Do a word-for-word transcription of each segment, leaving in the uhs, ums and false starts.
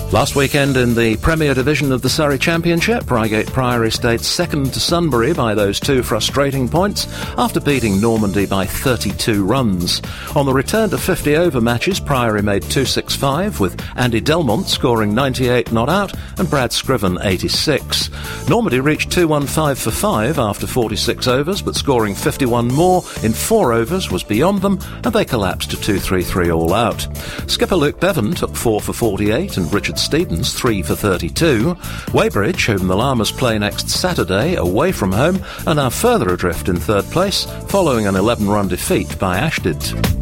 Last weekend in the Premier Division of the Surrey Championship, Reigate Priory stayed second to Sunbury by those two frustrating points after beating Normandy by thirty-two runs. On the return to fifty-over matches, Priory made two sixty-five, with Andy Delmont scoring ninety-eight not out and Brad Scriven eighty-six. Normandy reached two fifteen for five after forty-six overs, but scoring fifty-one more in four overs was beyond them, and they collapsed to two three-three all out. Skipper Luke Bevan took four for forty-eight and Richard Stevens three for thirty-two. Weybridge, whom the Llamas play next Saturday away from home, are now further adrift in third place following an eleven-run defeat by Ashtead.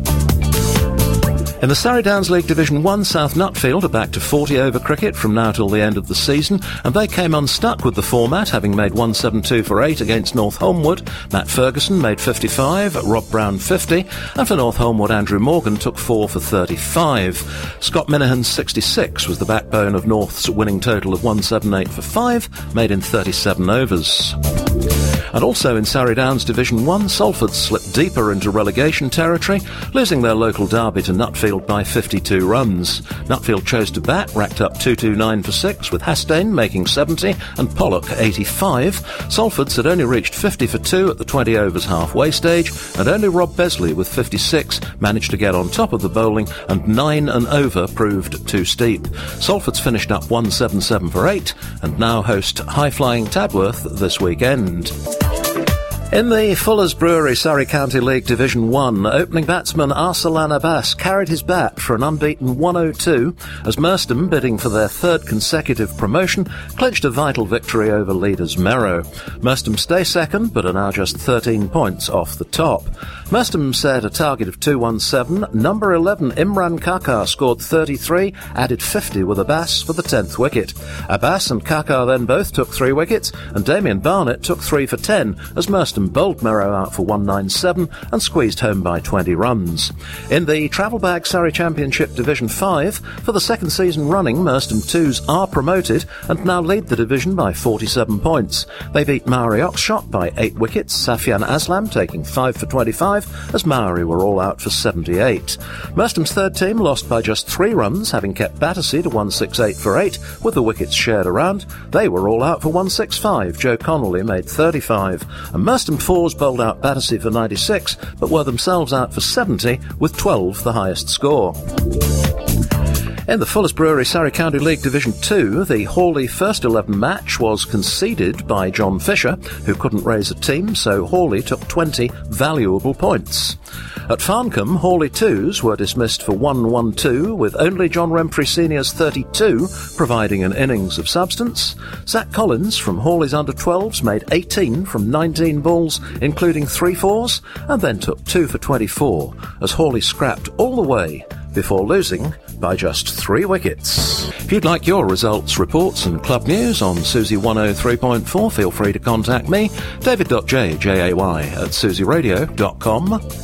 In the Surrey Downs League Division one, South Nutfield are back to forty-over cricket from now till the end of the season, and they came unstuck with the format, having made one seventy-two for eight against North Holmwood. Matt Ferguson made fifty-five, Rob Brown fifty, and for North Holmwood, Andrew Morgan took four for thirty-five. Scott Minahan's sixty-six was the backbone of North's winning total of one seventy-eight for five, made in thirty-seven overs. And also in Surrey Downs Division one, Salford slipped deeper into relegation territory, losing their local derby to Nutfield by fifty-two runs. Nutfield chose to bat, racked up two twenty-nine for six, with Hastane making seventy and Pollock eighty-five. Salford's had only reached fifty for two at the twenty overs halfway stage, and only Rob Besley with fifty-six managed to get on top of the bowling, and nine and over proved too steep. Salford's finished up one seventy-seven for eight and now host high-flying Tadworth this weekend. In the Fuller's Brewery Surrey County League Division one, opening batsman Arsalan Abbas carried his bat for an unbeaten one oh two as Merstham, bidding for their third consecutive promotion, clinched a vital victory over leaders Merrow. Merstham stay second, but are now just thirteen points off the top. Merstham set a target of two seventeen. Number eleven Imran Kakar scored thirty-three, added fifty with Abbas for the tenth wicket. Abbas and Kakar then both took three wickets, and Damien Barnett took three for ten as Merstham bowled Merrow out for one ninety-seven and squeezed home by twenty runs. In the Travel Bag Surrey Championship Division five, for the second season running, Merstham twos are promoted and now lead the division by forty-seven points. They beat Maori Oxshott by eight wickets, Safian Aslam taking five for twenty-five as Maori were all out for seventy-eight. Merstham's third team lost by just three runs, having kept Battersea to one sixty-eight for eight with the wickets shared around. They were all out for one sixty-five. Joe Connolly made thirty-five, and Merstham fours bowled out Battersea for ninety-six, but were themselves out for seventy, with twelve the highest score. In the Fuller's Brewery Surrey County League Division two, the Hawley first eleven match was conceded by John Fisher, who couldn't raise a team, so Hawley took twenty valuable points. At Farncombe, Hawley twos were dismissed for one twelve, with only John Remfrey Senior's thirty-two providing an innings of substance. Zach Collins from Hawley's under twelves made eighteen from nineteen balls, including three fours, and then took two for twenty-four, as Hawley scrapped all the way before losing by just three wickets. If you'd like your results, reports and club news on Susie one oh three point four, feel free to contact me, david dot j, J A Y, at susie radio dot com.